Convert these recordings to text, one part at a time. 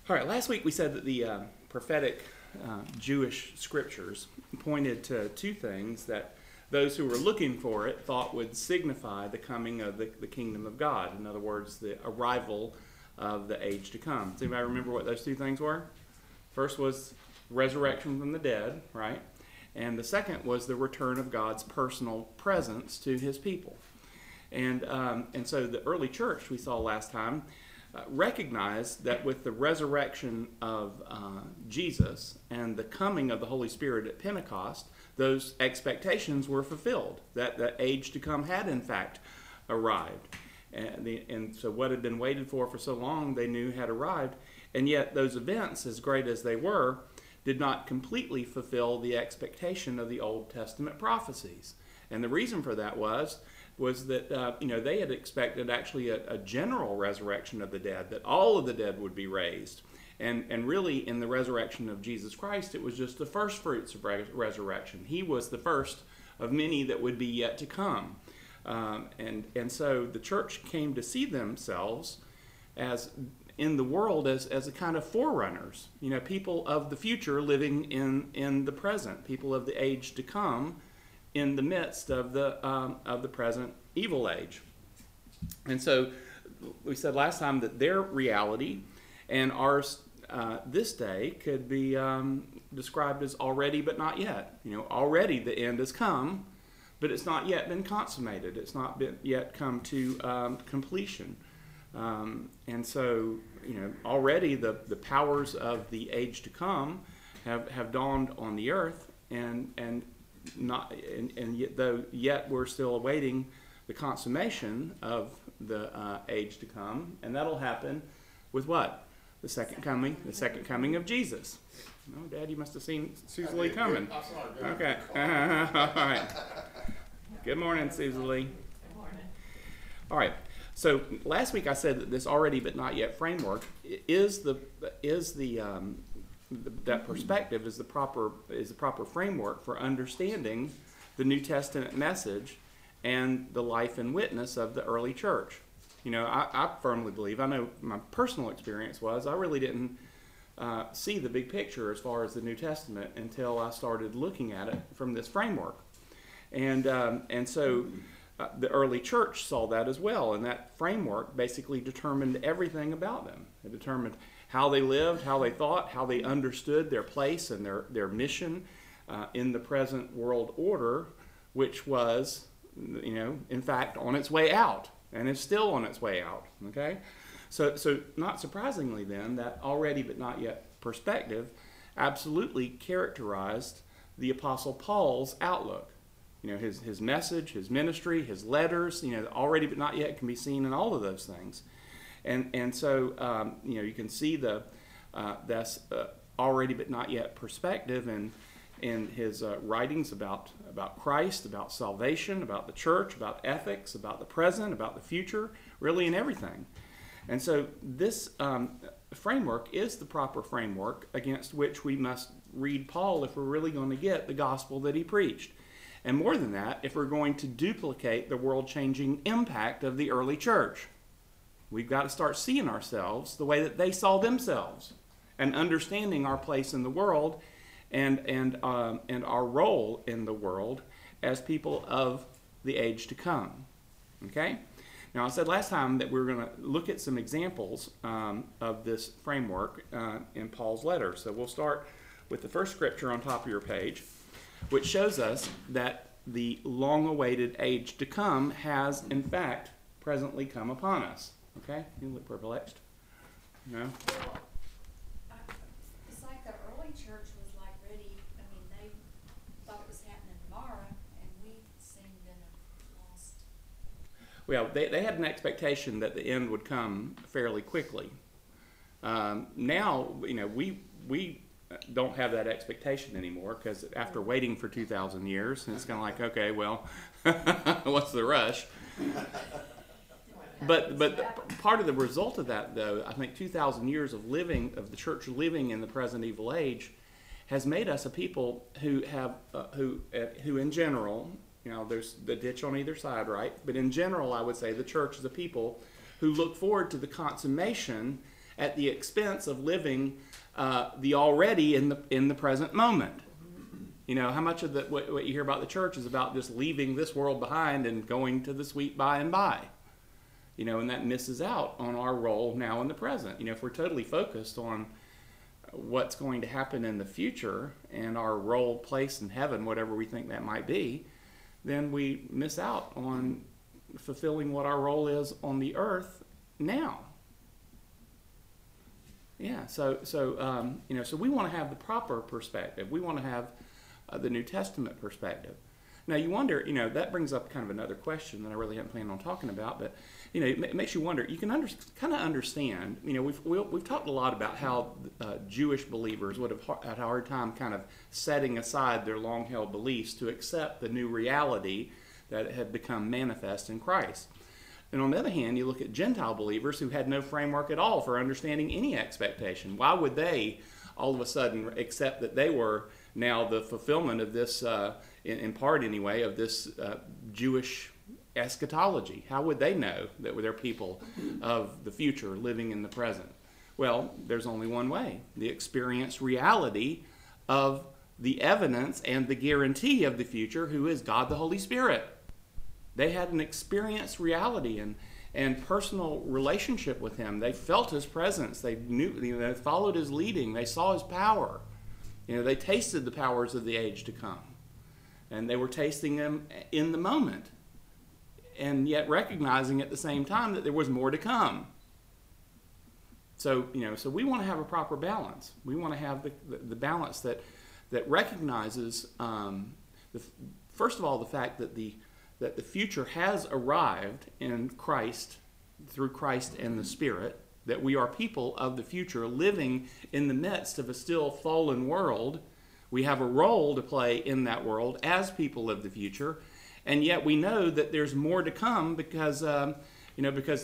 All right, last week we said that the prophetic Jewish scriptures pointed to two things that those who were looking for it thought would signify the coming of the kingdom of God. In other words, the arrival of the age to come. Does anybody remember what those two things were? First was resurrection from the dead, right? And the second was the return of God's personal presence to his people. And so the early church we saw last time recognized that with the resurrection of Jesus and the coming of the Holy Spirit at Pentecost, those expectations were fulfilled, that the age to come had in fact arrived. And so what had been waited for so long, they knew had arrived. And yet those events, as great as they were, did not completely fulfill the expectation of the Old Testament prophecies. And the reason for that was that they had expected actually a general resurrection of the dead, that all of the dead would be raised. And really, in the resurrection of Jesus Christ, it was just the first fruits of resurrection. He was the first of many that would be yet to come. And so the church came to see themselves as in the world as a kind of forerunners, people of the future living in the present, people of the age to come, in the midst of the present evil age. And so we said last time that their reality and ours this day could be described as already but not yet. Already the end has come, but it's not yet been consummated. It's not yet come to completion. And so, already the powers of the age to come have dawned on the earth, and yet we're still awaiting the consummation of the age to come, and that'll happen with what? The second coming of Jesus. Oh, Dad, you must have seen Susie Lee coming. Okay. All right. Good morning, Susie Lee. Good morning. All right. So last week I said that this already but not yet framework is that perspective is the proper framework for understanding the New Testament message and the life and witness of the early church. I firmly believe, I know my personal experience was, I really didn't see the big picture as far as the New Testament until I started looking at it from this framework. And so the early church saw that as well, and that framework basically determined everything about them. It determined how they lived, how they thought, how they understood their place and their mission in the present world order, which was, in fact, on its way out, and is still on its way out. Okay, so not surprisingly, then, that already but not yet perspective absolutely characterized the Apostle Paul's outlook. His message, his ministry, his letters, already but not yet can be seen in all of those things. And so, you can see that's already but not yet perspective in his writings about Christ, about salvation, about the church, about ethics, about the present, about the future, really in everything. And so this framework is the proper framework against which we must read Paul if we're really going to get the gospel that he preached. And more than that, if we're going to duplicate the world-changing impact of the early church. We've got to start seeing ourselves the way that they saw themselves and understanding our place in the world and our role in the world as people of the age to come. Okay? Now, I said last time that we were going to look at some examples of this framework in Paul's letter. So we'll start with the first scripture on top of your page, which shows us that the long-awaited age to come has, in fact, presently come upon us. Okay? You look perplexed. No? Well, it's like the early church was like ready. I mean, they thought it was happening tomorrow, and we seemed in a lost. Well, they had an expectation that the end would come fairly quickly. Now, we don't have that expectation anymore, because after waiting for 2,000 years, it's kind of like, okay, well, what's the rush? But part of the result of that, though, I think 2,000 years of the church living in the present evil age has made us a people who in general, there's the ditch on either side, right? But in general, I would say the church is a people who look forward to the consummation at the expense of living the already in the present moment. You know, how much of what you hear about the church is about just leaving this world behind and going to the sweet by and by. You know, and that misses out on our role now in the present. You know, if we're totally focused on what's going to happen in the future and our role, place in heaven, whatever we think that might be, then we miss out on fulfilling what our role is on the earth now. Yeah, so we want to have the proper perspective. We want to have the New Testament perspective. Now you wonder, you know, that brings up kind of another question that I really hadn't planned on talking about, but you know, it makes you wonder. You can kind of understand. You know, we've talked a lot about how Jewish believers would have had a hard time kind of setting aside their long-held beliefs to accept the new reality that had become manifest in Christ. And on the other hand, you look at Gentile believers who had no framework at all for understanding any expectation. Why would they all of a sudden accept that they were now the fulfillment of this, in part anyway, of this Jewish eschatology? How would they know that they're people of the future living in the present? Well, there's only one way: the experienced reality of the evidence and the guarantee of the future, who is God the Holy Spirit. They had an experienced reality and personal relationship with Him. They felt His presence. They knew, they followed His leading. They saw His power. You know, they tasted the powers of the age to come, and they were tasting them in the moment, and yet recognizing at the same time that there was more to come. So, you know, so we want to have a proper balance. We want to have the balance that recognizes, first of all, the fact that the future has arrived in Christ, through Christ and the Spirit, that we are people of the future living in the midst of a still fallen world. We have a role to play in that world as people of the future, and yet we know that there's more to come because because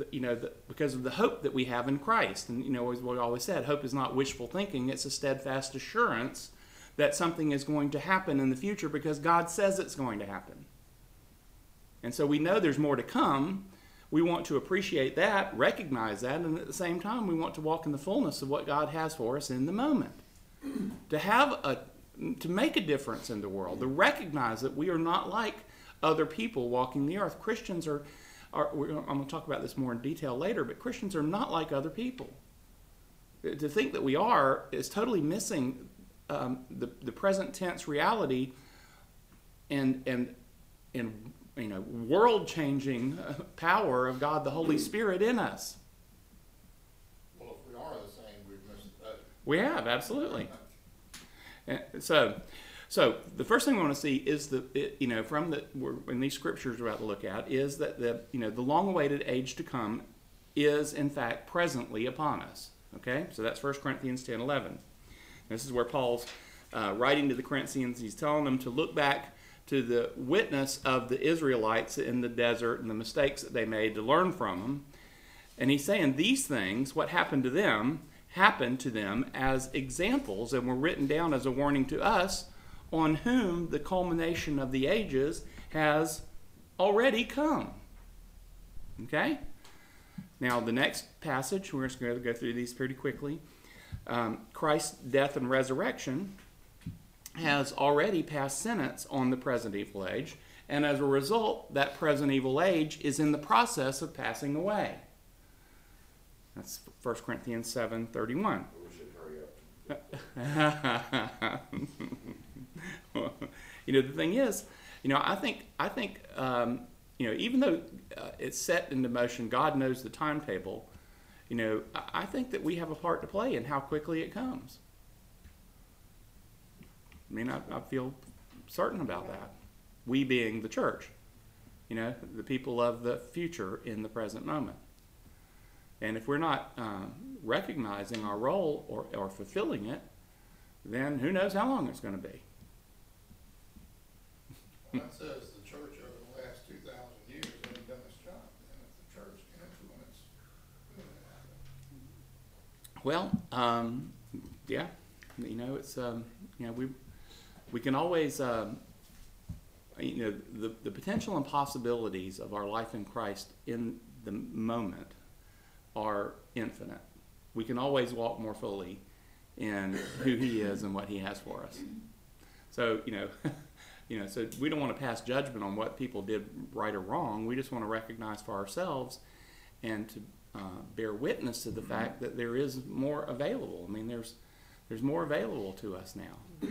of the hope that we have in Christ. And you know, as we always said, hope is not wishful thinking; it's a steadfast assurance that something is going to happen in the future because God says it's going to happen. And so we know there's more to come. We want to appreciate that, recognize that, and at the same time, we want to walk in the fullness of what God has for us in the moment. To make a difference in the world, to recognize that we are not like other people walking the earth. Christians I'm going to talk about this more in detail later, but Christians are not like other people. To think that we are is totally missing the present tense reality and world-changing power of God the Holy Spirit in us. Well, if we are the same, we've missed that. We have, absolutely. So the first thing we want to see is in these scriptures we're about to look at, is that the long-awaited age to come is in fact presently upon us. Okay, so that's 1 Corinthians 10:11. This is where Paul's writing to the Corinthians. He's telling them to look back to the witness of the Israelites in the desert and the mistakes that they made, to learn from them. And he's saying these things, what happened to them as examples and were written down as a warning to us, on whom the culmination of the ages has already come. Okay? Now, the next passage, we're just going to go through these pretty quickly. Christ's death and resurrection has already passed sentence on the present evil age, and as a result, that present evil age is in the process of passing away. That's 1 Corinthians 7:31. We should hurry up. The thing is, I think, even though it's set into motion, God knows the timetable. I think that we have a part to play in how quickly it comes. I feel certain about that. We being the church, the people of the future in the present moment. And if we're not recognizing our role or fulfilling it, then who knows how long it's going to be. Well, that says the church over the last 2,000 years hasn't done its job. And if the church can influence, it's going to happen. Well, yeah, it's we can always the potential and possibilities of our life in Christ in the moment are infinite. we can always walk more fully in who He is and what He has for us. So, so we don't want to pass judgment on what people did right or wrong. We just want to recognize for ourselves and to bear witness to the fact that there is more available. I mean, there's more available to us now.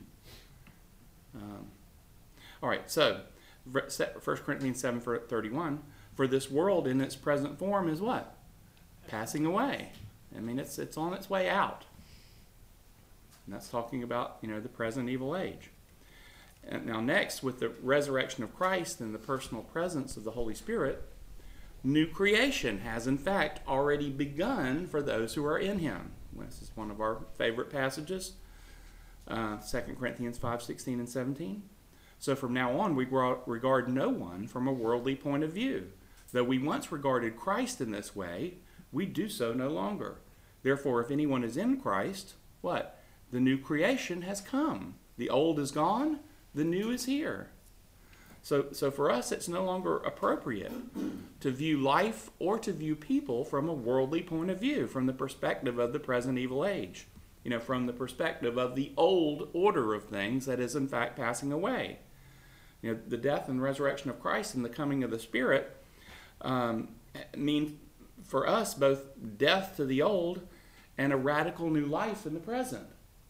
All right, so 1 Corinthians 7:31, for this world in its present form is what? Passing away. I mean, it's on its way out. And that's talking about, the present evil age. And now next, with the resurrection of Christ and the personal presence of the Holy Spirit, new creation has in fact already begun for those who are in Him. This is one of our favorite passages, 2 Corinthians 5:16 and 17. So from now on, we regard no one from a worldly point of view. Though we once regarded Christ in this way, we do so no longer. Therefore, if anyone is in Christ, what? The new creation has come. The old is gone, the new is here. So for us, it's no longer appropriate to view life or to view people from a worldly point of view, from the perspective of the present evil age, from the perspective of the old order of things that is in fact passing away. The death and resurrection of Christ and the coming of the Spirit mean for us both death to the old and a radical new life in the present.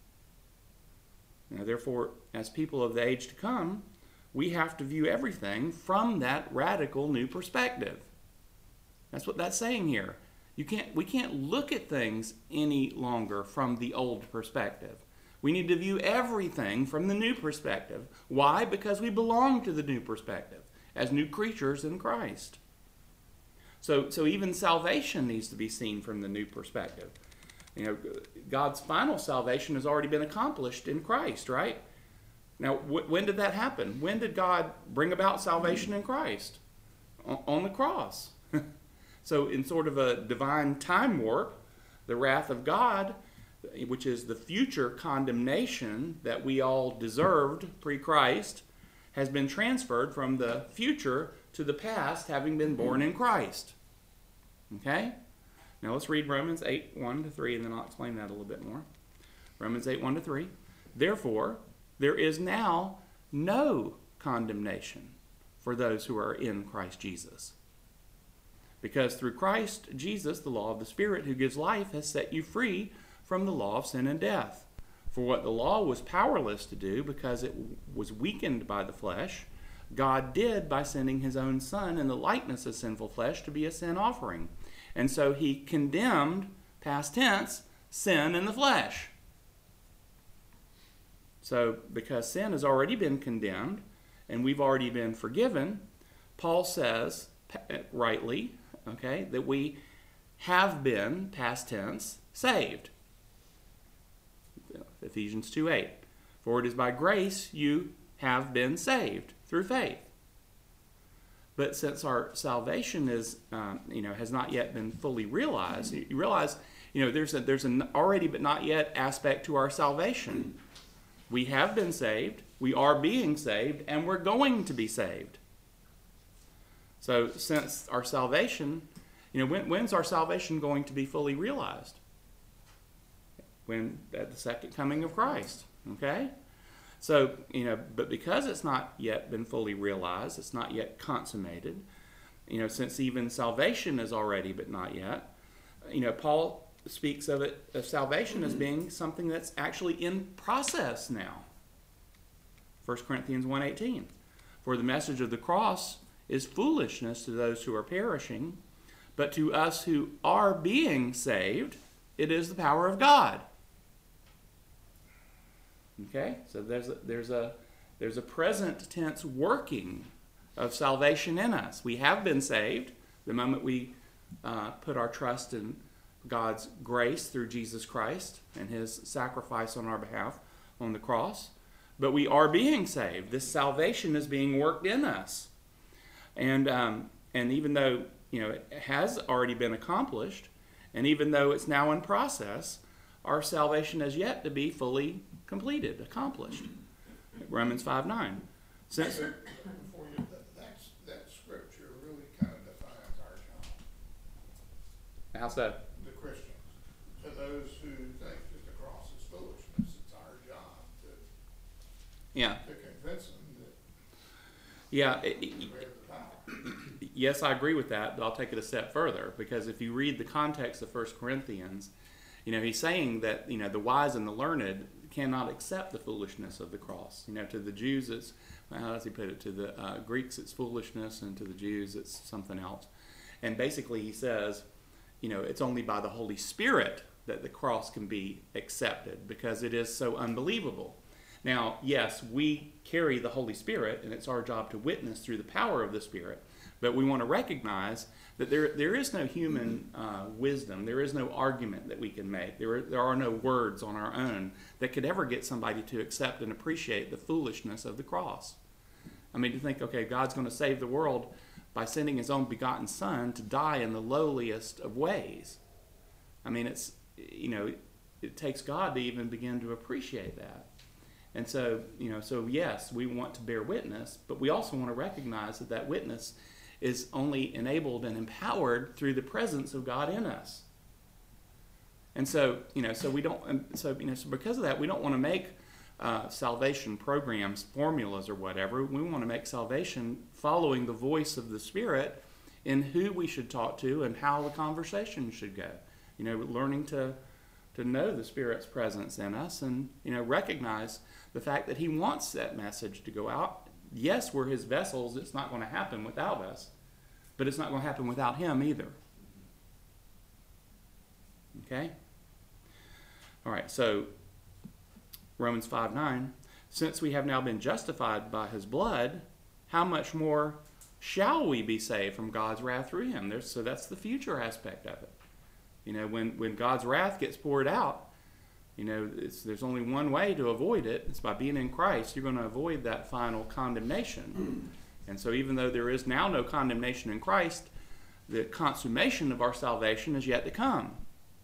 Therefore, as people of the age to come, we have to view everything from that radical new perspective. That's what that's saying here. We can't look at things any longer from the old perspective. We need to view everything from the new perspective. Why? Because we belong to the new perspective as new creatures in Christ. So even salvation needs to be seen from the new perspective. God's final salvation has already been accomplished in Christ, right? Now, when did that happen? When did God bring about salvation in Christ? On the cross. So in sort of a divine time warp, the wrath of God, which is the future condemnation that we all deserved pre-Christ, has been transferred from the future to the past, having been born in Christ. Okay? Now let's read Romans 8:1-3, and then I'll explain that a little bit more. Romans 8:1-3. Therefore, there is now no condemnation for those who are in Christ Jesus. Because through Christ Jesus, the law of the Spirit who gives life has set you free from the law of sin and death. For what the law was powerless to do because it was weakened by the flesh, God did by sending His own Son in the likeness of sinful flesh to be a sin offering. And so He condemned, past tense, sin in the flesh. So because sin has already been condemned and we've already been forgiven, Paul says, rightly, that we have been, past tense, saved. Ephesians 2:8. For it is by grace you have been saved through faith. But since our salvation is, has not yet been fully realized, you realize, there's an already but not yet aspect to our salvation. We have been saved, we are being saved, and we're going to be saved. So since our salvation, when's our salvation going to be fully realized? When at the second coming of Christ, okay? So, but because it's not yet been fully realized, it's not yet consummated, since even salvation is already but not yet, Paul speaks of salvation as being something that's actually in process now. 1 Corinthians 1:18. For the message of the cross is foolishness to those who are perishing, but to us who are being saved, it is the power of God. Okay, so there's a present tense working of salvation in us. We have been saved the moment we put our trust in God's grace through Jesus Christ and His sacrifice on our behalf on the cross. But we are being saved. This salvation is being worked in us, and even though it has already been accomplished, and even though it's now in process, our salvation has yet to be fully completed, accomplished. Romans 5:9. Since Before you, that scripture really kind of defines our job. how so? The Christians. Yeah. to convince them that Yeah. we have the power. Yes, I agree with that, but I'll take it a step further, because if you read the context of 1 Corinthians, he's saying that, the wise and the learned cannot accept the foolishness of the cross. To the Jews, it's, how does he put it? To the Greeks, it's foolishness, and to the Jews, it's something else. And basically, he says, it's only by the Holy Spirit that the cross can be accepted, because it is so unbelievable. Now, yes, we carry the Holy Spirit, and it's our job to witness through the power of the Spirit. But we want to recognize that there is no human wisdom. There is no argument that we can make. There are no words on our own that could ever get somebody to accept and appreciate the foolishness of the cross. I mean, to think, okay, God's going to save the world by sending his own begotten Son to die in the lowliest of ways. I mean, it's, it takes God to even begin to appreciate that. And so, so yes, we want to bear witness, but we also want to recognize that that witness is only enabled and empowered through the presence of God in us. And so, so we don't, so because of that, we don't want to make salvation programs, formulas or whatever. We want to make salvation following the voice of the Spirit in who we should talk to and how the conversation should go. Learning to know the Spirit's presence in us and, recognize the fact that he wants that message to go out. Yes, we're his vessels. It's not going to happen without us, but it's not going to happen without him either. Okay? All right, so Romans 5:9, since we have now been justified by his blood, how much more shall we be saved from God's wrath through him? So that's the future aspect of it. When God's wrath gets poured out, there's only one way to avoid it. It's by being in Christ. You're going to avoid that final condemnation. And so even though there is now no condemnation in Christ, the consummation of our salvation is yet to come.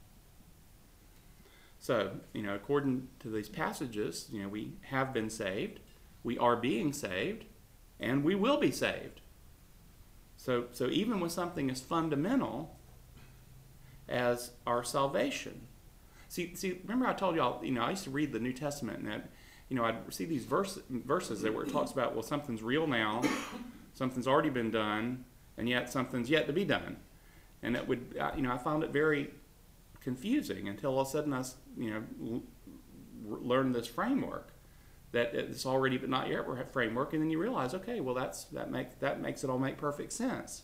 So, according to these passages, we have been saved, we are being saved, and we will be saved. So even with something as fundamental as our salvation. See, remember I told y'all, I used to read the New Testament, and that, I'd see these verses that where it talks about, well, something's real now, something's already been done, and yet something's yet to be done. And it would, I found it very confusing until all of a sudden I, learned this framework, that it's already but not yet framework, and then you realize, okay, well, that makes it all make perfect sense.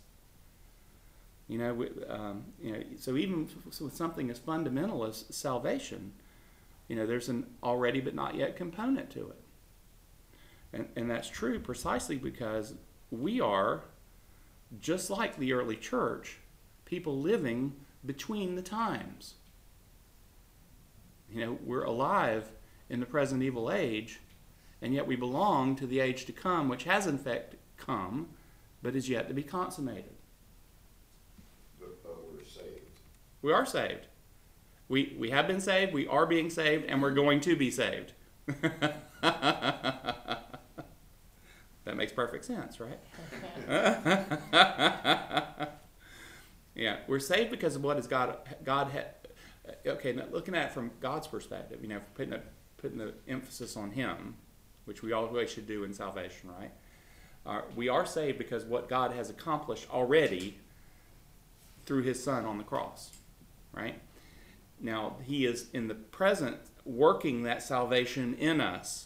So even with something as fundamental as salvation, there's an already but not yet component to it. And that's true precisely because we are, just like the early church, people living between the times. We're alive in the present evil age, and yet we belong to the age to come, which has in fact come, but is yet to be consummated. We are saved. We have been saved, we are being saved, and we're going to be saved. That makes perfect sense, right? Yeah, we're saved because of what is God had. Okay, now looking at it from God's perspective, putting the emphasis on him, which we always should do in salvation, right? We are saved because what God has accomplished already through his Son on the cross. Right? Now, he is in the present working that salvation in us,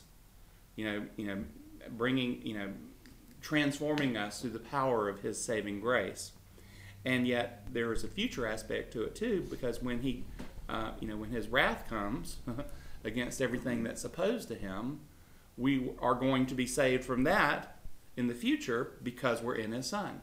bringing, transforming us through the power of his saving grace. And yet there is a future aspect to it too, because when he, when his wrath comes against everything that's opposed to him, we are going to be saved from that in the future because we're in his Son.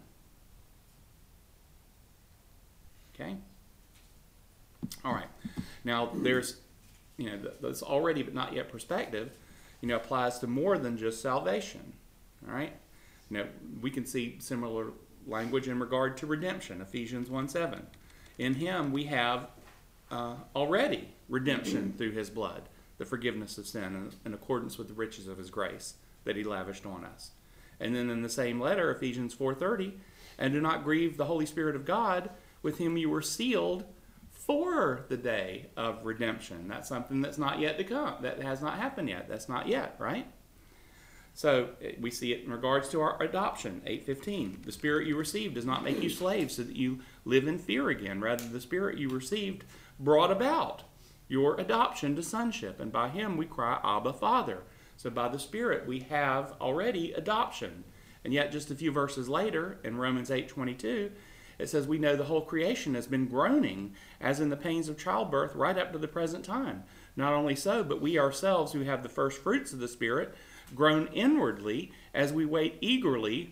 Okay? All right. Now, there's, this already but not yet perspective, applies to more than just salvation. All right? We can see similar language in regard to redemption, Ephesians 1:7. In him we have already redemption through his blood, the forgiveness of sin in accordance with the riches of his grace that he lavished on us. And then in the same letter, Ephesians 4:30, and do not grieve the Holy Spirit of God, with whom you were sealed for the day of redemption. That's something that's not yet to come. That has not happened yet. That's not yet, right? So we see it in regards to our adoption, 8:15. The Spirit you received does not make you slaves so that you live in fear again. Rather, the Spirit you received brought about your adoption to sonship. And by him we cry, Abba, Father. So by the Spirit we have already adoption. And yet just a few verses later, in Romans 8:22, it says we know the whole creation has been groaning as in the pains of childbirth right up to the present time. Not only so, but we ourselves who have the first fruits of the Spirit groan inwardly as we wait eagerly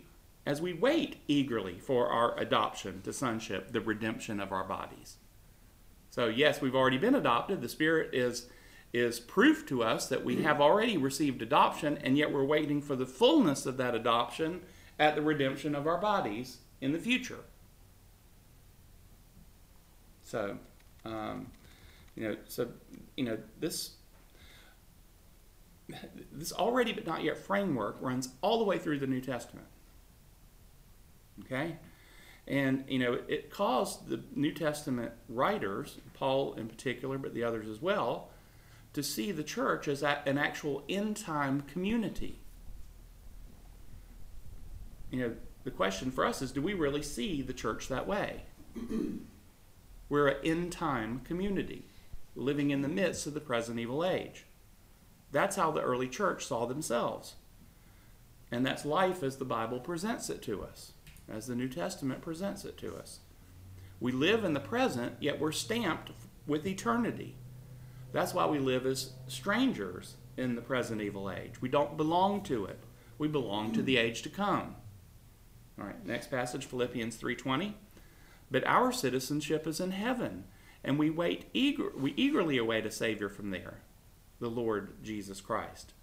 for our adoption to sonship, the redemption of our bodies. So yes, we've already been adopted. The Spirit is proof to us that we have already received adoption, and yet we're waiting for the fullness of that adoption at the redemption of our bodies in the future. So, this already but not yet framework runs all the way through the New Testament. Okay? And, it caused the New Testament writers, Paul in particular, but the others as well, to see the church as an actual end-time community. The question for us is, do we really see the church that way? We're an end-time community, living in the midst of the present evil age. That's how the early church saw themselves. And that's life as the Bible presents it to us, as the New Testament presents it to us. We live in the present, yet we're stamped with eternity. That's why we live as strangers in the present evil age. We don't belong to it. We belong to the age to come. All right, next passage, Philippians 3:20. But our citizenship is in heaven, and we eagerly await a Savior from there, the Lord Jesus Christ.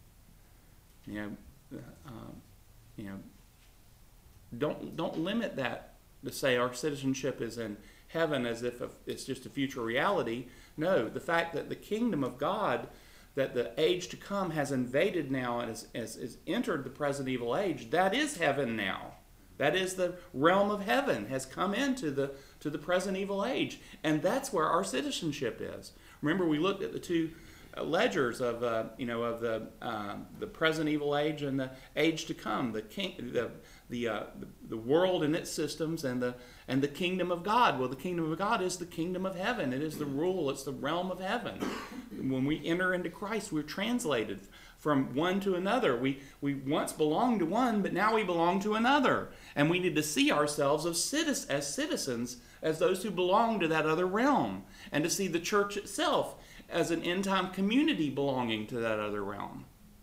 Don't limit that to say our citizenship is in heaven as if it's just a future reality. No, the fact that the kingdom of God, that the age to come has invaded now and has entered the present evil age, that is heaven now. That is the realm of heaven, has come into the present evil age. And that's where our citizenship is. Remember, we looked at the two ledgers of the present evil age and the age to come, the world and its systems and the kingdom of God. Well, the kingdom of God is the kingdom of heaven. It is the rule. It's the realm of heaven. When we enter into Christ, we're translated from one to another. We once belonged to one, but now we belong to another. And we need to see ourselves as citizens, as those who belong to that other realm, and to see the church itself as an end-time community belonging to that other realm.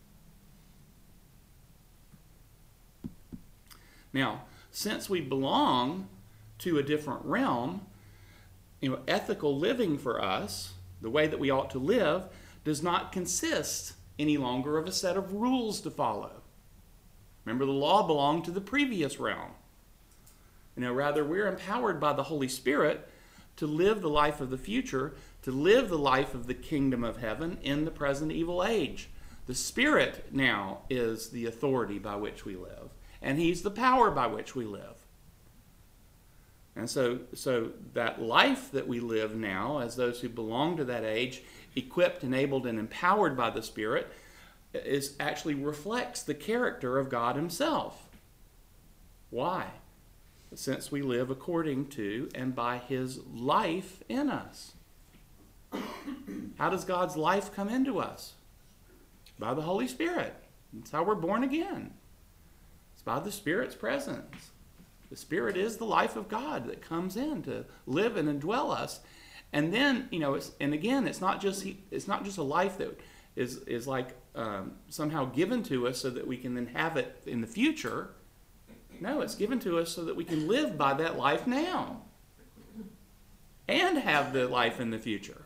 Now, since we belong to a different realm, ethical living for us, the way that we ought to live, does not consist any longer of a set of rules to follow. Remember, the law belonged to the previous realm. Rather, we're empowered by the Holy Spirit to live the life of the future, to live the life of the kingdom of heaven in the present evil age. The Spirit now is the authority by which we live, and He's the power by which we live. And so that life that we live now, as those who belong to that age, equipped, enabled, and empowered by the Spirit, actually reflects the character of God Himself. Why? Since we live according to and by His life in us. How does God's life come into us? By the Holy Spirit. That's how we're born again. It's by the Spirit's presence. The Spirit is the life of God that comes in to live and indwell us. And then, it's not just a life that is like somehow given to us so that we can then have it in the future. No, it's given to us so that we can live by that life now and have the life in the future.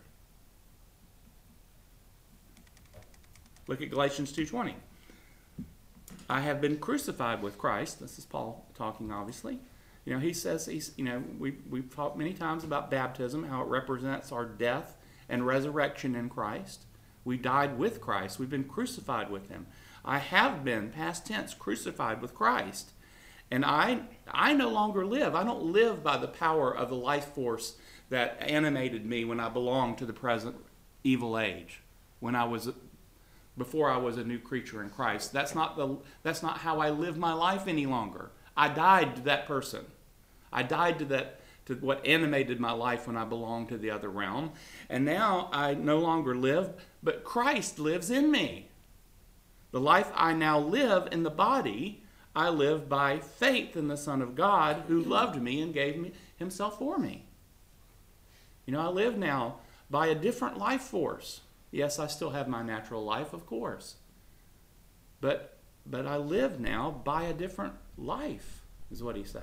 Look at Galatians 2:20. I have been crucified with Christ. This is Paul talking, obviously. He says, we've talked many times about baptism, how it represents our death and resurrection in Christ. We died with Christ. We've been crucified with Him. I have been, past tense, crucified with Christ. And I no longer live. I don't live by the power of the life force that animated me when I belonged to the present evil age, when I was before I was a new creature in Christ. That's not how I live my life any longer. I died to that person. I died to what animated my life when I belonged to the other realm. And now I no longer live, but Christ lives in me. The life I now live in the body, I live by faith in the Son of God who loved me and gave me himself for me. You know, I live now by a different life force. Yes, I still have my natural life, of course. But I live now by a different life, is what he's saying.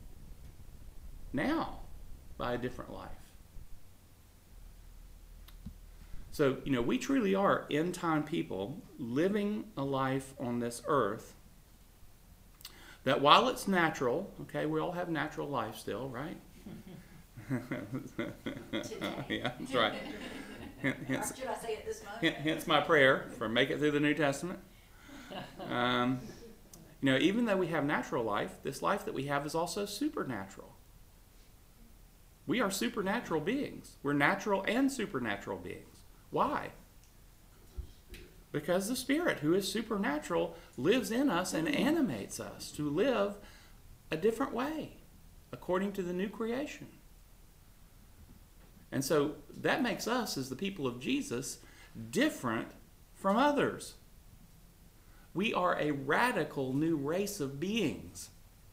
Now, by a different life. So, you know, we truly are end-time people living a life on this earth that while it's natural, okay, we all have natural life still, right? Yeah, that's right. Hence, Or should I say it this month? hence my prayer for make it through the New Testament. You know, even though we have natural life, this life that we have is also supernatural. We are supernatural beings. We're natural and supernatural beings. Why? Because the Spirit, who is supernatural, lives in us and animates us to live a different way, according to the new creation. And so that makes us, as the people of Jesus, different from others. We are a radical new race of beings.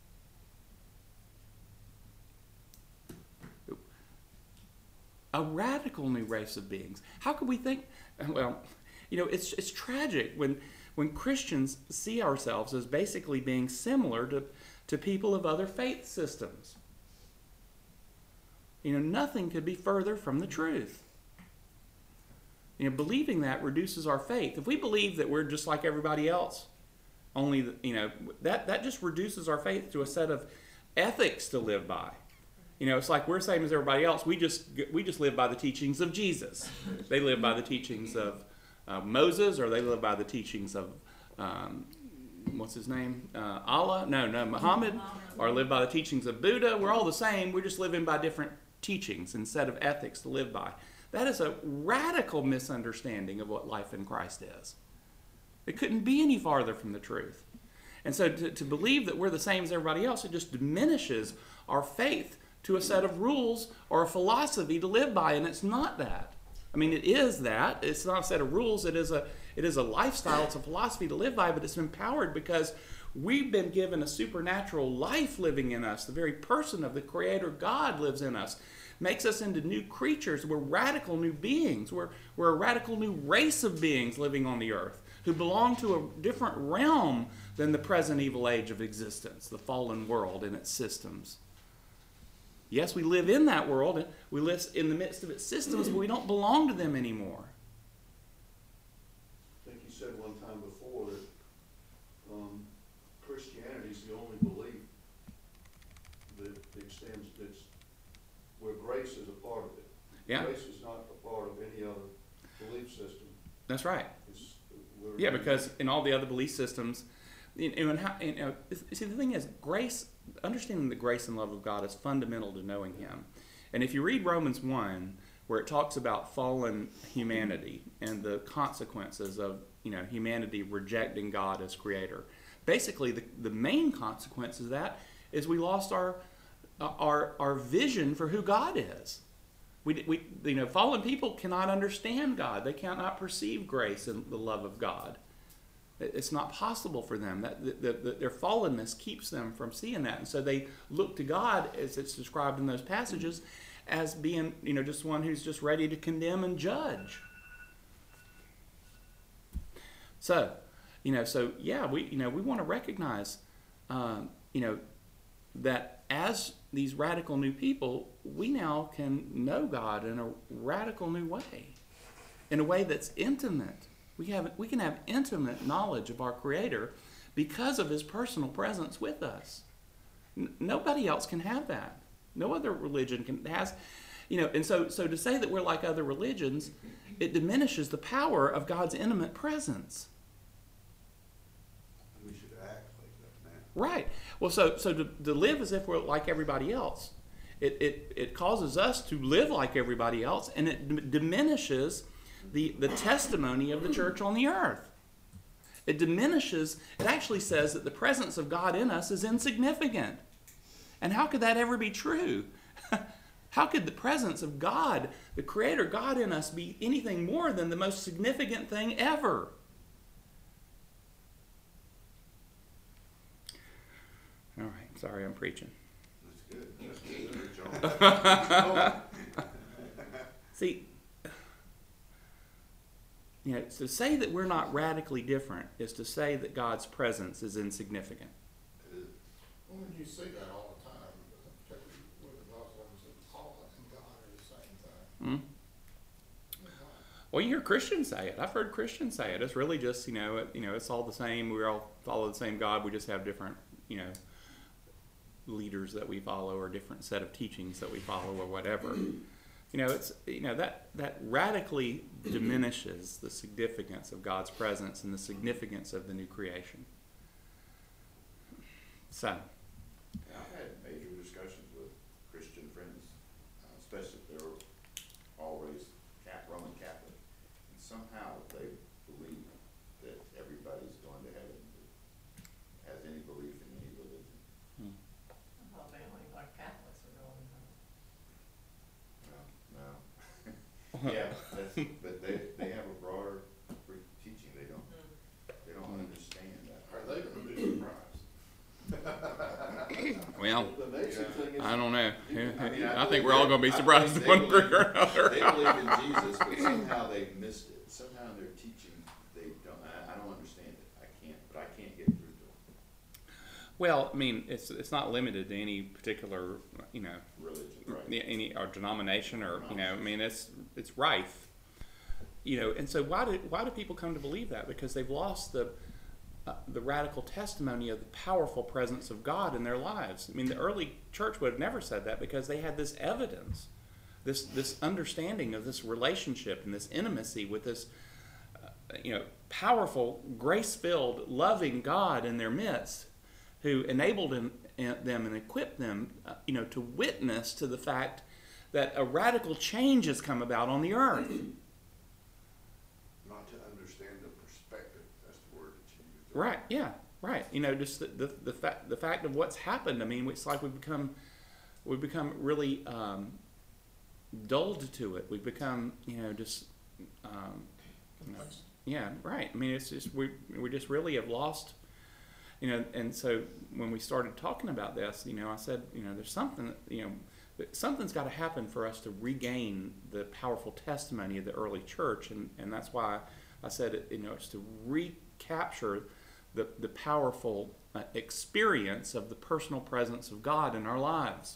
A radical new race of beings. How could we think? Well, you know, it's tragic when Christians see ourselves as basically being similar to people of other faith systems. You know, nothing could be further from the truth. You know, believing that reduces our faith. If we believe that we're just like everybody else, only, you know, that just reduces our faith to a set of ethics to live by. You know, it's like we're the same as everybody else. We just live by the teachings of Jesus. They live by the teachings of Moses, or they live by the teachings of what's his name? Allah? No, Muhammad. Or live by the teachings of Buddha. We're all the same. We're just living by different teachings and set of ethics to live by. That is a radical misunderstanding of what life in Christ is. It couldn't be any farther from the truth. And so to believe that we're the same as everybody else, it just diminishes our faith to a set of rules or a philosophy to live by, and it's not that. I mean, it is that. It's not a set of rules. It is a lifestyle. It's a philosophy to live by, but it's empowered because we've been given a supernatural life living in us. The very person of the Creator God lives in us, makes us into new creatures. We're radical new beings. We're a radical new race of beings living on the earth who belong to a different realm than the present evil age of existence, the fallen world and its systems. Yes, we live in that world, and we live in the midst of its systems, but we don't belong to them anymore. I think you said one time before that Christianity is the only belief that extends, that's where grace is a part of it. Yeah. Grace is not a part of any other belief system. That's right. We're Yeah, because in all the other belief systems, see, the thing is, grace, understanding the grace and love of God is fundamental to knowing Him. And if you read Romans 1, where it talks about fallen humanity and the consequences of, humanity rejecting God as Creator, basically the main consequence of that is we lost our vision for who God is. Fallen people cannot understand God. They cannot perceive grace and the love of God. It's not possible for them. Their fallenness keeps them from seeing that. And so they look to God, as it's described in those passages, as being, just one who's just ready to condemn and judge. So, we want to recognize, that as these radical new people, we now can know God in a radical new way, in a way that's intimate. We can have intimate knowledge of our Creator because of His personal presence with us. Nobody else can have that. No other religion has, and so to say that we're like other religions, it diminishes the power of God's intimate presence. We should act like that now. Right. Well, so to live as if we're like everybody else, it causes us to live like everybody else, and it diminishes the testimony of the church on the earth. It diminishes, it actually says that the presence of God in us is insignificant. And how could that ever be true? How could the presence of God, the Creator God in us, be anything more than the most significant thing ever? All right, sorry, I'm preaching. That's good. That's good, John. See, to say that we're not radically different is to say that God's presence is insignificant. Well, you see that all the time, particularly with the Muslims, that Allah and God are the same thing. Hmm? Well, you hear Christians say it. I've heard Christians say it. It's really just, it's all the same. We all follow the same God. We just have different, leaders that we follow, or different set of teachings that we follow, or whatever. That radically diminishes the significance of God's presence and the significance of the new creation. So, Yeah, I've had major discussions with Christian friends, especially if they're all raised Roman Catholic, and somehow they believe that everybody's going to heaven that has any belief in any religion. Well, they only like Catholics are going to heaven. No. Yeah, but they have a broader teaching. They don't understand that. Are they going to be surprised? well, The amazing thing is, I don't know. I think believe we're all going to be I surprised think in one degree or another. They believe in Jesus, but somehow they've missed it. Somehow their teaching, they don't. I don't understand it. I can't get through to them. Well, I mean, it's not limited to any particular, Religion, right? any or denomination, or I mean, it's rife. And so why do people come to believe that? Because they've lost the radical testimony of the powerful presence of God in their lives. I mean, the early church would have never said that, because they had this evidence, this understanding of this relationship and this intimacy with this, powerful, grace-filled, loving God in their midst, who enabled them and equipped them, to witness to the fact that a radical change has come about on the earth. not to understand the perspective, that's the word that you used. Right? Yeah. Right. Just the fact of what's happened. I mean, it's like we've become really dulled to it. We've become, yeah. Right. I mean, it's just we just really have lost. And so when we started talking about this, I said, there's something, something's got to happen for us to regain the powerful testimony of the early church, and that's why I said it's to recapture the powerful experience of the personal presence of God in our lives.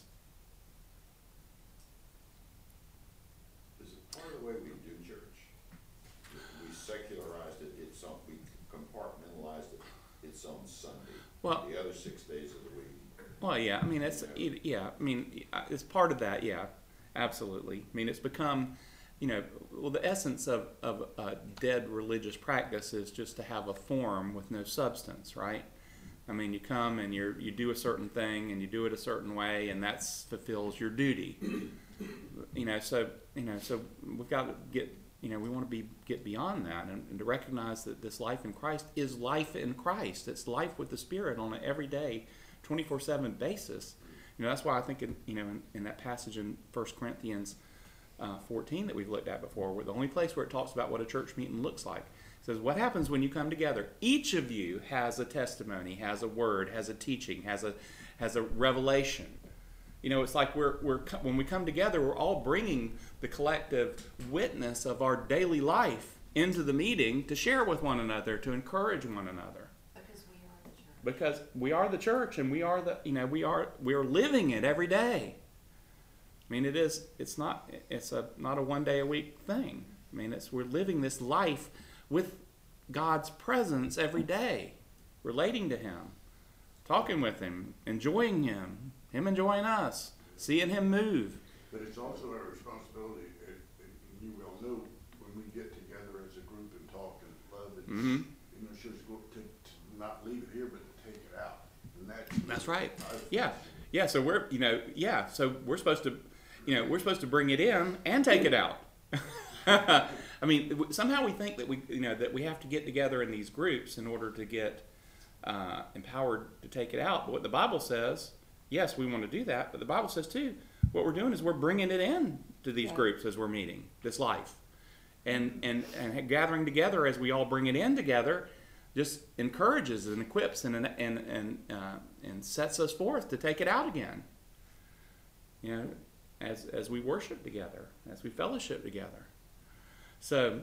Is it part of the way we do church? We secularized it. We compartmentalized it. It's on Sunday. Well, the other 6 days of the week. Well, yeah. I mean, it's part of that. Yeah, absolutely. I mean, it's become, the essence of a dead religious practice is just to have a form with no substance, right? I mean, you come and you do a certain thing and you do it a certain way, and that fulfills your duty. So we've got to get. We want to get beyond that and to recognize that this life in Christ is life in Christ. It's life with the Spirit on an everyday, 24/7 basis. That's why I think in that passage in 1 Corinthians 14 that we've looked at before, where the only place where it talks about what a church meeting looks like, it says, what happens when you come together? Each of you has a testimony, has a word, has a teaching, has a revelation. It's like when we come together, we're all bringing the collective witness of our daily life into the meeting to share with one another, to encourage one another. Because we are the church, and we are living it every day. I mean, it's not a one day a week thing. I mean, we're living this life with God's presence every day, relating to Him, talking with Him, enjoying Him enjoying us, seeing Him move. But it's also our responsibility, and you well know, when we get together as a group and talk and love, and should go to not leave it here, but to take it out. And that's right. Yeah. So we're So we're supposed to bring it in and take it out. I I mean, somehow we think that that we have to get together in these groups in order to get empowered to take it out. But what the Bible says, yes, we want to do that. But the Bible says too, what we're doing is we're bringing it in to these groups as we're meeting this life, and gathering together as we all bring it in together, just encourages and equips and sets us forth to take it out again. As we worship together, as we fellowship together. So,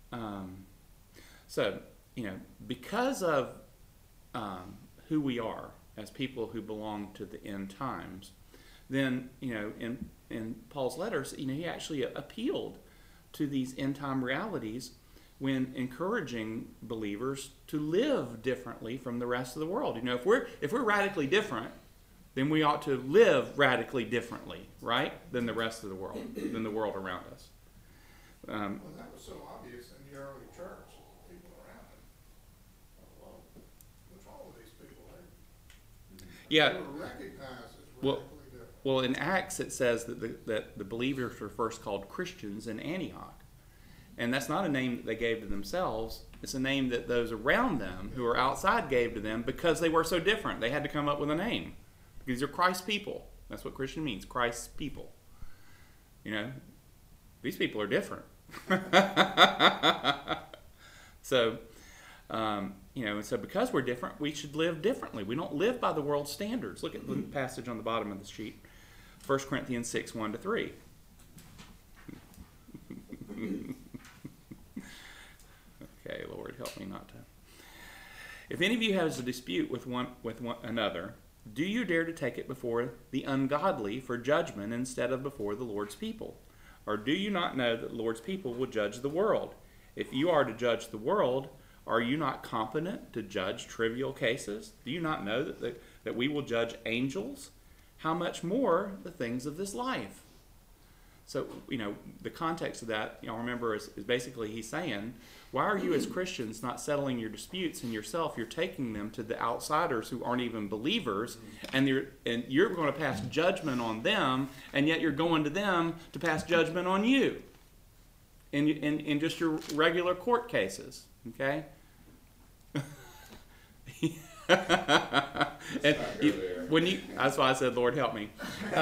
because of who we are as people who belong to the end times, then in Paul's letters, he actually appealed to these end time realities when encouraging believers to live differently from the rest of the world. If we're radically different, then we ought to live radically differently, right, than the rest of the world, than the world around us. Well, that was so obvious in the early church, people around them. Well, what's wrong with these people? Yeah. They were recognized as Well, radically different. Well, in Acts it says that the believers were first called Christians in Antioch. And that's not a name that they gave to themselves. It's a name that those around them who are outside gave to them because they were so different. They had to come up with a name. Because they're Christ's people. That's what Christian means, Christ's people. These people are different. So, so because we're different, we should live differently. We don't live by the world's standards. Look at the passage on the bottom of the sheet. 1 Corinthians 6, 1-3. Okay, Lord, help me not to. If any of you has a dispute with one another, do you dare to take it before the ungodly for judgment instead of before the Lord's people? Or do you not know that the Lord's people will judge the world? If you are to judge the world, are you not competent to judge trivial cases? Do you not know that we will judge angels? How much more the things of this life? So, the context of that, remember, is basically he's saying, why are you as Christians not settling your disputes in yourself? You're taking them to the outsiders who aren't even believers, and you're going to pass judgment on them, and yet you're going to them to pass judgment on you in just your regular court cases, okay? And that's why I said, Lord, help me.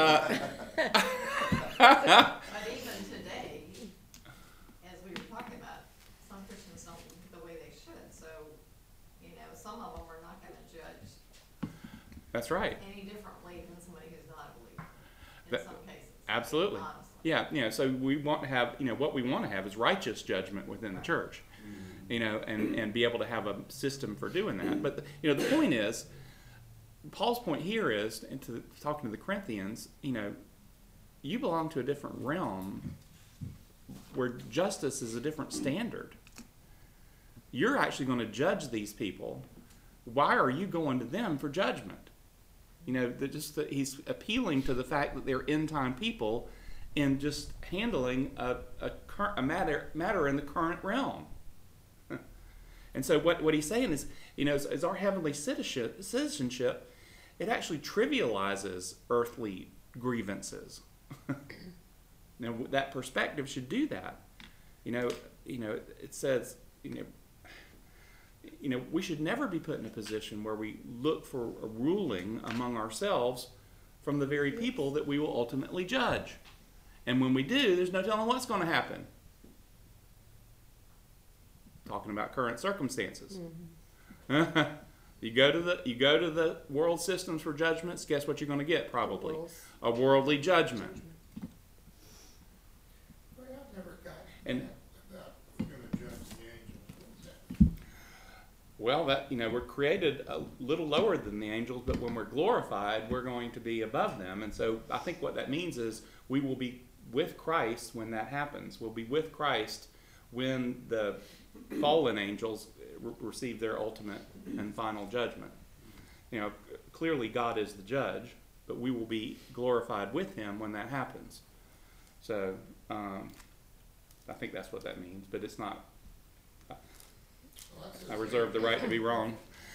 But even today, as we were talking about, some Christians don't the way they should. So, some of them are not going to judge That's right. any differently than somebody who's not a believer in That- some cases. Absolutely. Honestly. Yeah, so we want to have, what we want to have is righteous judgment within the church, and be able to have a system for doing that. But, the point is, Paul's point here is, talking to the Corinthians, you belong to a different realm where justice is a different standard. You're actually going to judge these people. Why are you going to them for judgment? He's appealing to the fact that they're end-time people in just handling a matter in the current realm. And so what he's saying is, as our heavenly citizenship, it actually trivializes earthly grievances. Now, that perspective should do that. It says, we should never be put in a position where we look for a ruling among ourselves from the very people that we will ultimately judge. And when we do, there's no telling what's going to happen. Talking about current circumstances. Mm-hmm. You go to the world systems for judgments, guess what you're going to get probably? A worldly judgment. Well, I've never gotten And- that we're going to judge the angels. Well, we're created a little lower than the angels, but when we're glorified, we're going to be above them. And so I think what that means is we will be with Christ when that happens. We'll be with Christ when the fallen angels receive their ultimate and final judgment. Clearly God is the judge, but we will be glorified with him when that happens. So I think that's what that means, but it's not. I reserve the right to be wrong.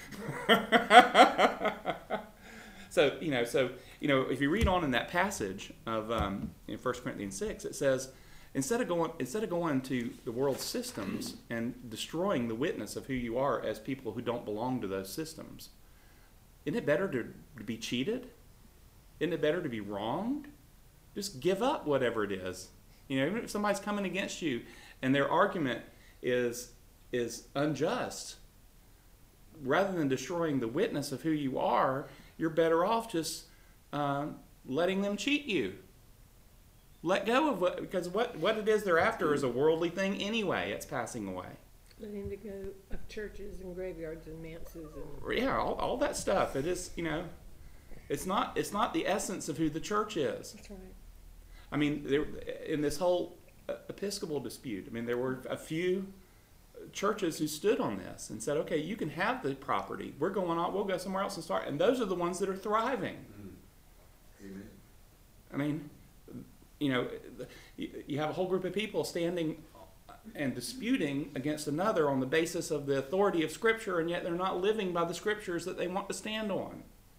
So if you read on in that passage of in 1 Corinthians 6, it says, instead of going to the world's systems and destroying the witness of who you are as people who don't belong to those systems, isn't it better to be cheated? Isn't it better to be wronged? Just give up whatever it is. You know, even if somebody's coming against you and their argument is unjust, rather than destroying the witness of who you are, you're better off just letting them cheat you. Let go of because what it is they're after is a worldly thing anyway. It's passing away. Letting to go of churches and graveyards and manses and Yeah, all that stuff. It is, you know, it's not the essence of who the church is. that's right. I mean, in this whole Episcopal dispute, I mean, there were a few churches who stood on this and said, okay, you can have the property. We'll go somewhere else and start. And those are the ones that are thriving. Amen. I mean, you know, you have a whole group of people standing and disputing against another on the basis of the authority of Scripture, and yet they're not living by the Scriptures that they want to stand on.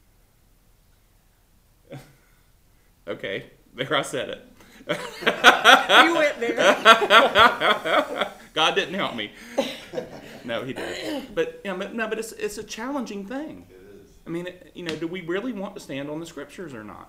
Okay, there I said it. You went there. God didn't help me. No, he did. But you know, but it's a challenging thing. It is. I mean, you know, do we really want to stand on the Scriptures or not?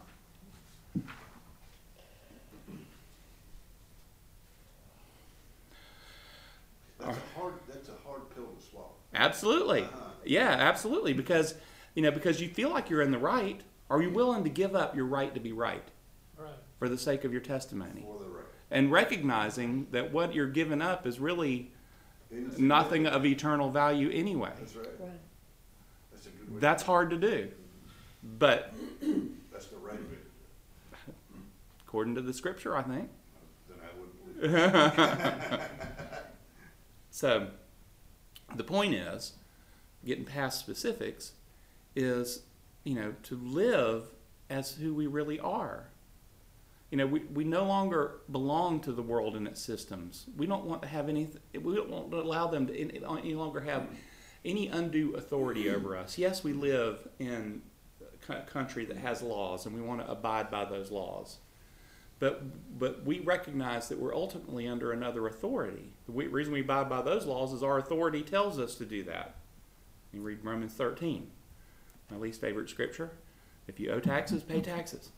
That's a hard pill to swallow. Absolutely. Uh-huh. Yeah, absolutely. Because you feel like you're in the right. Are you willing to give up your right to be right Right. for the sake of your testimony? For the right. And recognizing that what you're giving up is really Insignificant. nothing of eternal value anyway. That's right. Right. That's a good way. That's hard to do. But That's the right way. according to the Scripture, I think. Then I wouldn't believe it. So the point is, getting past specifics, is, you know, to live as who we really are. You know, we no longer belong to the world and its systems. We don't want to have anything. We don't want to allow them to any longer have any undue authority over us. Yes, we live in a country that has laws, and we want to abide by those laws. But we recognize that we're ultimately under another authority. The reason we abide by those laws is our authority tells us to do that. You read Romans 13, my least favorite scripture. If you owe taxes, pay taxes.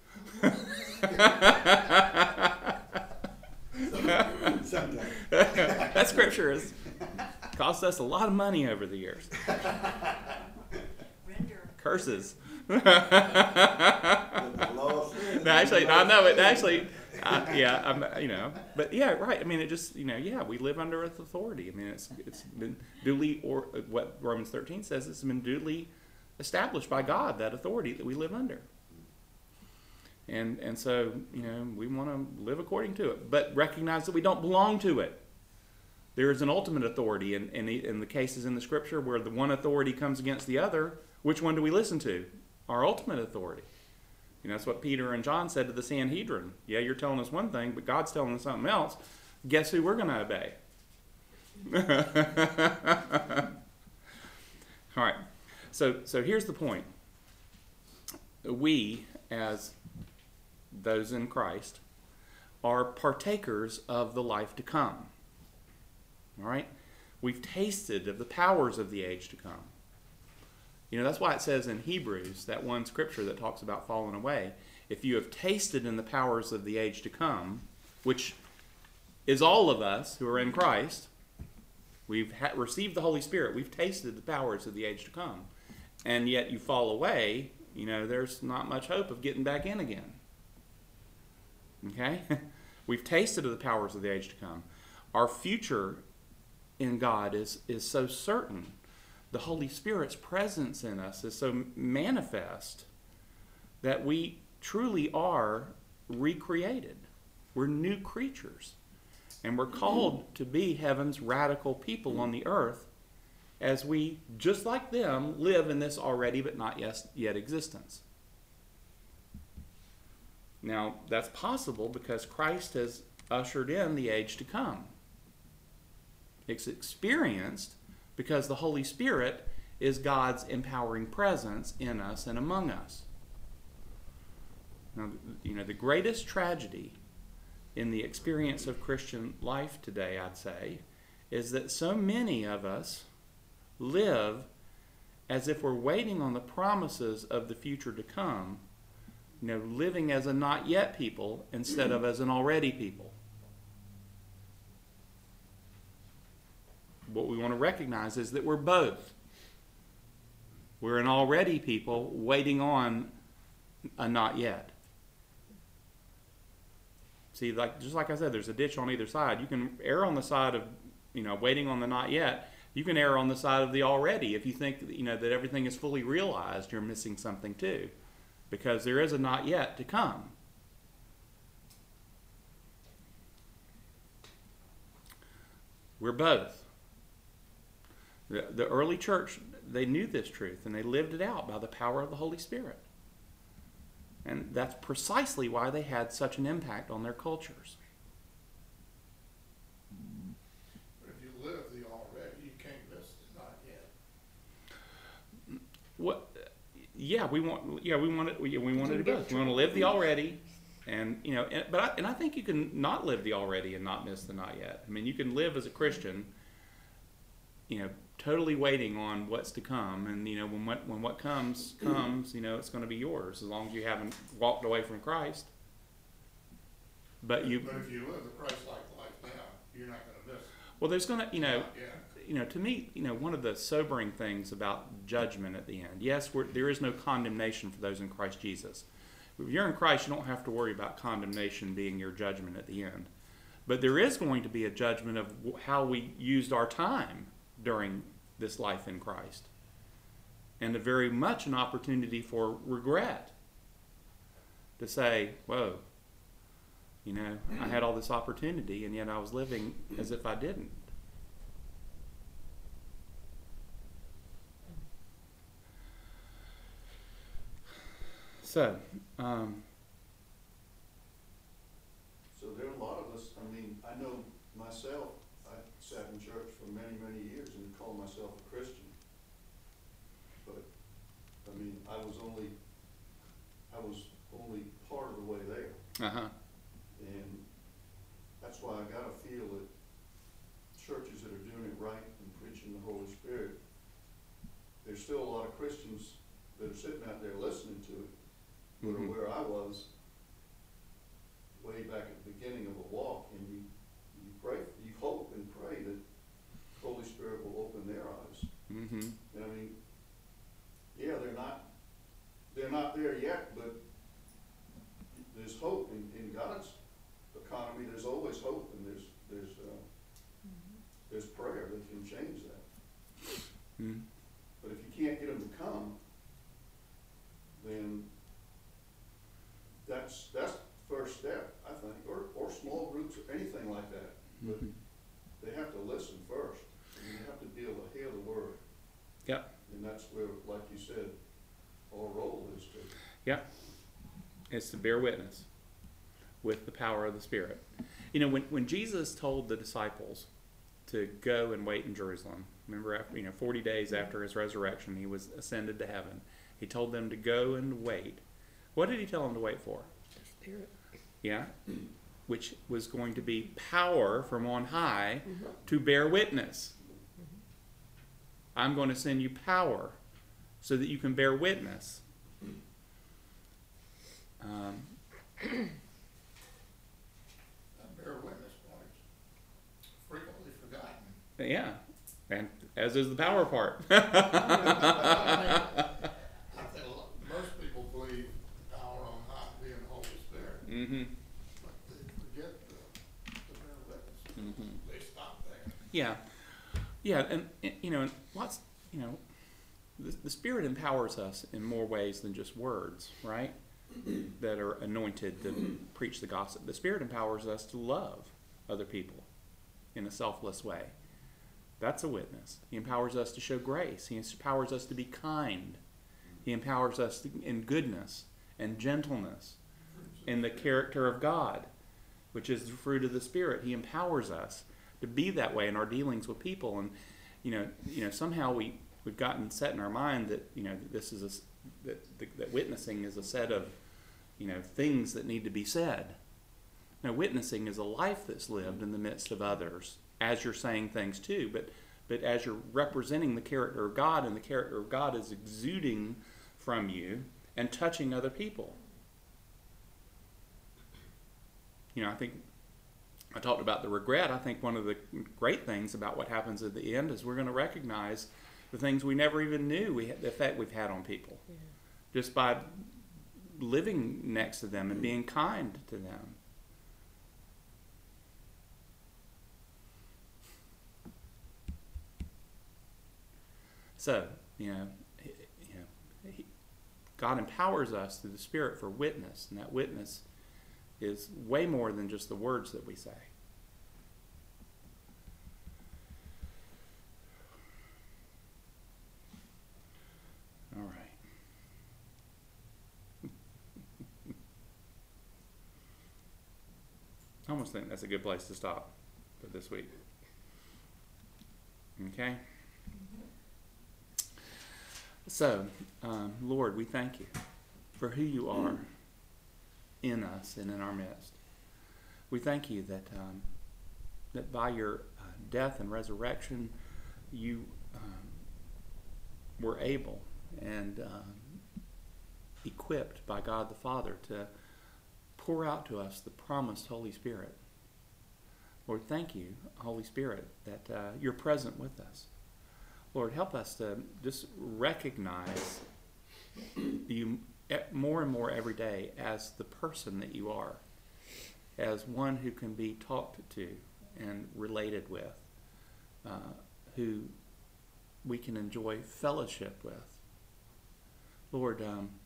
Sometimes. That scripture has cost us a lot of money over the years. Render. Curses. The law says. No, actually, I know it. Actually, yeah, you know, but yeah, right. I mean, it just, you know, yeah, we live under its authority. I mean, it's been duly, or what Romans 13 says, it's been duly established by God, that authority that we live under. And so, you know, we want to live according to it, but recognize that we don't belong to it. There is an ultimate authority in the cases in the Scripture where the one authority comes against the other. Which one do we listen to? Our ultimate authority. You know, that's what Peter and John said to the Sanhedrin. Yeah, you're telling us one thing, but God's telling us something else. Guess who we're going to obey? All right. So here's the point. We, as those in Christ, are partakers of the life to come. All right? We've tasted of the powers of the age to come. You know, that's why it says in Hebrews, that one scripture that talks about falling away, if you have tasted in the powers of the age to come, which is all of us who are in Christ, we've received the Holy Spirit, we've tasted the powers of the age to come, and yet you fall away, you know, there's not much hope of getting back in again. Okay? We've tasted of the powers of the age to come. Our future in God is so certain. The Holy Spirit's presence in us is so manifest that we truly are recreated. We're new creatures. And we're called to be heaven's radical people on the earth as we, just like them, live in this already but not yet existence. Now, that's possible because Christ has ushered in the age to come. It's experienced because the Holy Spirit is God's empowering presence in us and among us. Now, you know, the greatest tragedy in the experience of Christian life today, I'd say, is that so many of us live as if we're waiting on the promises of the future to come, living as a not yet people instead of as an already people. What we want to recognize is that we're both. We're an already people waiting on a not yet. See, just like I said, there's a ditch on either side. You can err on the side of, waiting on the not yet. You can err on the side of the already. If you think, that everything is fully realized, you're missing something too. Because there is a not yet to come. We're both. The early church, they knew this truth and they lived it out by the power of the Holy Spirit. And that's precisely why they had such an impact on their cultures. But if you live the already, you can't miss the not yet. What? Yeah, we want it. We want it both. We want to live the already, and I think you can not live the already and not miss the not yet. I mean, you can live as a Christian, totally waiting on what's to come, and when what comes, it's going to be yours as long as you haven't walked away from Christ. But if you live the Christ-like life now, you're not going to miss. Well, there's going to Yeah. to me, one of the sobering things about judgment at the end, yes, there is no condemnation for those in Christ Jesus. If you're in Christ, you don't have to worry about condemnation being your judgment at the end. But there is going to be a judgment of how we used our time during this life in Christ. And very much an opportunity for regret. To say, whoa, I had all this opportunity and yet I was living as if I didn't. So, So there are a lot of us, I know myself, I sat in church for many, many years and called myself a Christian. But, I was only part of the way there. And that's why I gotta feel that churches that are doing it right and preaching the Holy Spirit, there's still a lot of Christians that are sitting out there listening to it, that are where I was way back at the beginning of a walk, and you pray, you hope and pray that the Holy Spirit will open their eyes. mm-hmm. And yeah, they're not there yet, but there's hope in God's economy. There's always hope, and there's prayer that can change that. Mm-hmm. But if you can't get them to come, then that's the first step, I think, or small groups or anything like that. But they have to listen first, and you have to be able to hear the word. Yep. And that's where, like you said, our role is to. Yep. It's to bear witness with the power of the Spirit. When Jesus told the disciples to go and wait in Jerusalem, remember, after, 40 days after his resurrection, he was ascended to heaven. He told them to go and wait. What did he tell them to wait for? Spirit. Yeah. Which was going to be power from on high to bear witness. I'm going to send you power so that you can bear witness. That bear witness point is frequently forgotten. Yeah. And as is the power part. I think most people believe power on high being the Holy Spirit, Mm-hmm. but they forget the bear witness. Mm-hmm. They stop there. Yeah. Yeah, and lots, the Spirit empowers us in more ways than just words, right? That are anointed to preach the gospel. The Spirit empowers us to love other people in a selfless way. That's a witness. He empowers us to show grace. He empowers us to be kind. He empowers us in goodness and gentleness, in the character of God, which is the fruit of the Spirit. He empowers us to be that way in our dealings with people. And somehow we've gotten set in our mind that that this is that witnessing is a set of things that need to be said. Now, witnessing is a life that's lived in the midst of others as you're saying things too, but as you're representing the character of God, and the character of God is exuding from you and touching other people. You know, I think I talked about the regret. I think one of the great things about what happens at the end is we're going to recognize the things we never even knew the effect we've had on people, just by living next to them and being kind to them. So, God empowers us through the Spirit for witness, and that witness is way more than just the words that we say. All right. I almost think that's a good place to stop for this week. Okay? So, Lord, we thank you for who you are in us and in our midst. We thank you that that by your death and resurrection, you were able and equipped by God the Father to pour out to us the promised Holy Spirit. Lord, thank you, Holy Spirit, that you're present with us. Lord, help us to just recognize you more and more every day as the person that you are, as one who can be talked to and related with, who we can enjoy fellowship with. Lord,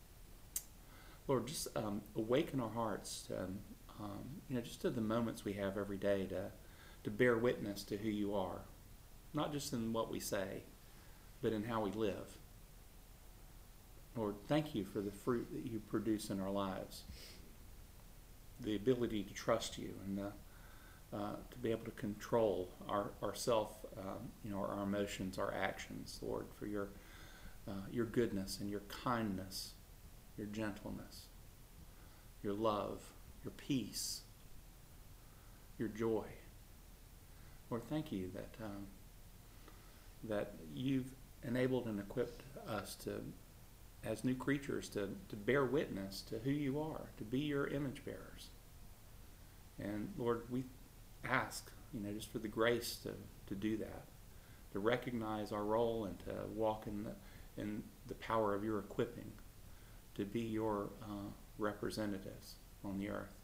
just awaken our hearts to, just to the moments we have every day to bear witness to who you are, not just in what we say, but in how we live. Lord, thank you for the fruit that you produce in our lives, the ability to trust you and to be able to control ourself, our emotions, our actions, Lord, for your goodness and your kindness, your gentleness, your love, your peace, your joy. Lord, thank you that you've enabled and equipped us to, as new creatures, to bear witness to who you are, to be your image bearers. And Lord, we ask, just for the grace to do that, to recognize our role and to walk in the power of your equipping, to be your representatives on the earth,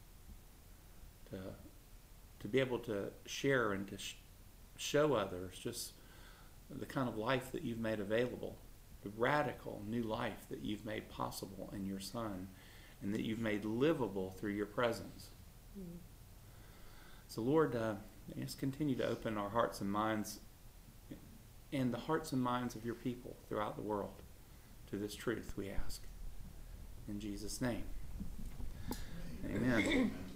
to be able to share and to show others just the kind of life that you've made available, the radical new life that you've made possible in your Son, and that you've made livable through your presence. Mm-hmm. So Lord, just continue to open our hearts and minds and the hearts and minds of your people throughout the world to this truth, we ask. In Jesus' name. Amen.